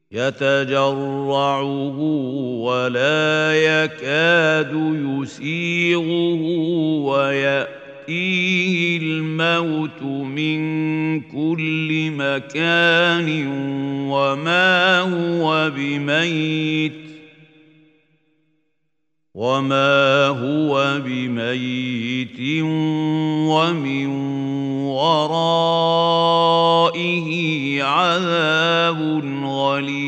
يتجرعه ولا يكاد يسيغه ويأتيه الموت من كل مكان وما هو بميت ومن ورائه عذاب غليظ